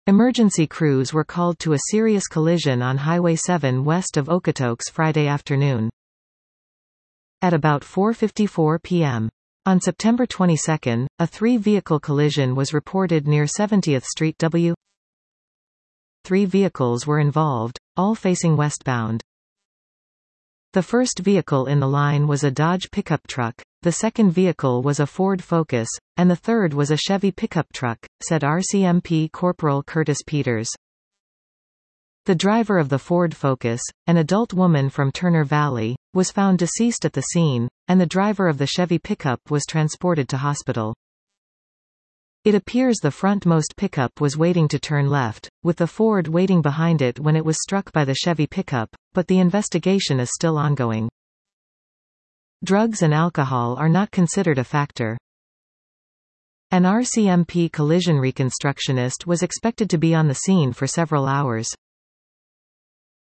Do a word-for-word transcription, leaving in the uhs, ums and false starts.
Emergency crews were called to a serious collision on Highway seven west of Okotoks Friday afternoon. At about four fifty-four p m on September twenty-second, a three-vehicle collision was reported near seventieth Street W. Three vehicles were involved, all facing westbound. The first vehicle in the line was a Dodge pickup truck, the second vehicle was a Ford Focus, and the third was a Chevy pickup truck, said R C M P Corporal Curtis Peters. The driver of the Ford Focus, an adult woman from Turner Valley, was found deceased at the scene, and the driver of the Chevy pickup was transported to hospital. It appears the frontmost pickup was waiting to turn left, with the Ford waiting behind it when it was struck by the Chevy pickup, but the investigation is still ongoing. Drugs and alcohol are not considered a factor. An R C M P collision reconstructionist was expected to be on the scene for several hours.